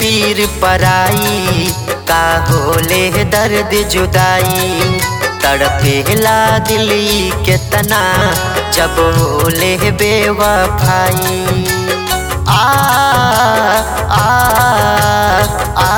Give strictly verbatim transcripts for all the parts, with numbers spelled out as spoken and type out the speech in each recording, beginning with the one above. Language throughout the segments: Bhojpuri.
पीर पराई, का होले दर्द जुदाई। तड़पेला दिल केतना जब होले बेवफाई। आ आ आ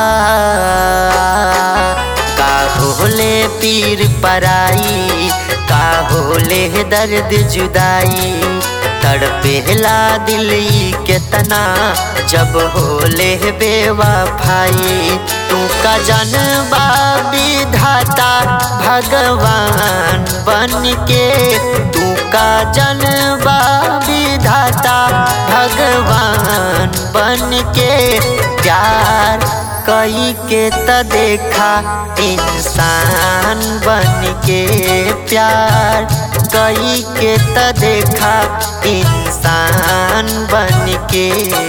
का होले पीर पराई, का होले दर्द जुदाई। तड़पेला दिल केतना जब होले बेवफाई। तू का जनबा विधाता भगवान बन के, तू का जनबा विधाता भगवान बन के। प्यार कई के त देखा इंसान बन के, प्यार कई के त देखा इंसान बन के।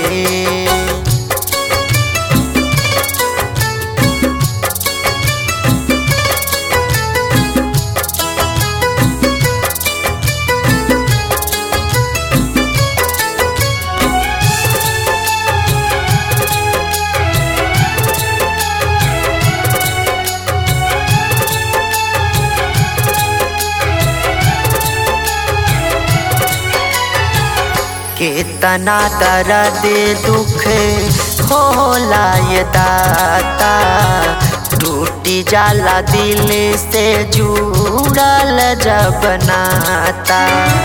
कितना दर्द दुख होला ये दाता, टूटी जाला दिल से जुड़ल जब नाता।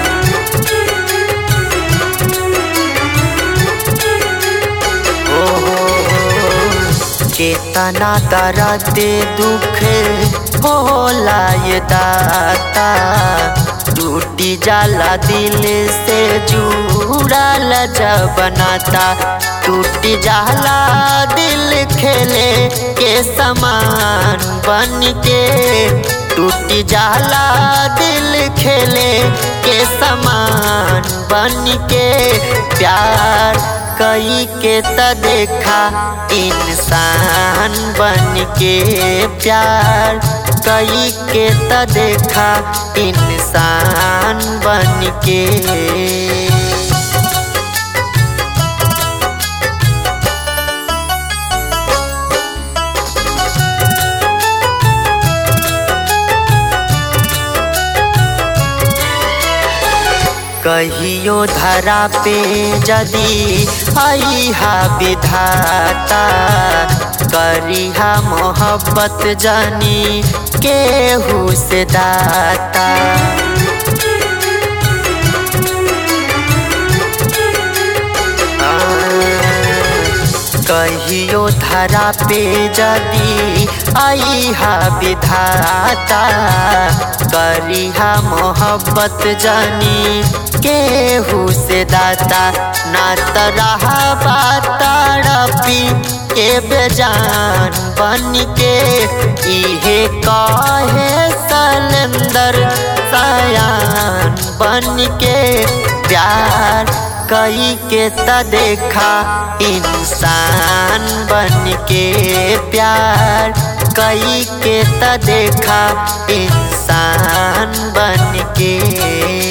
कितना दर्द दुख होला ये दाता, टूटी जाला दिल से जुड़ल जब नाता। टूटी जाला दिल खेले के समान बन के, टूटी जाला दिल खेले के समान बन के। प्यार कई के त देखा इंसान बन के, प्यार कई के त देखा इंसान बन के। कहियो धरा पे जदी आईहा विधाता, करिहा मोहब्बत जानी केहू से दाता। कहियो धरा पे जदी आईहा विधाता, करिहा मोहब्बत जानी केहू से दाता। ना तरहा बाताड़पी के बेजान बन के, इहे कहे सलेंदर सयान बन के। प्यार कई के त देखा इंसान बन के, प्यार कई के त देखा इंसान बन के।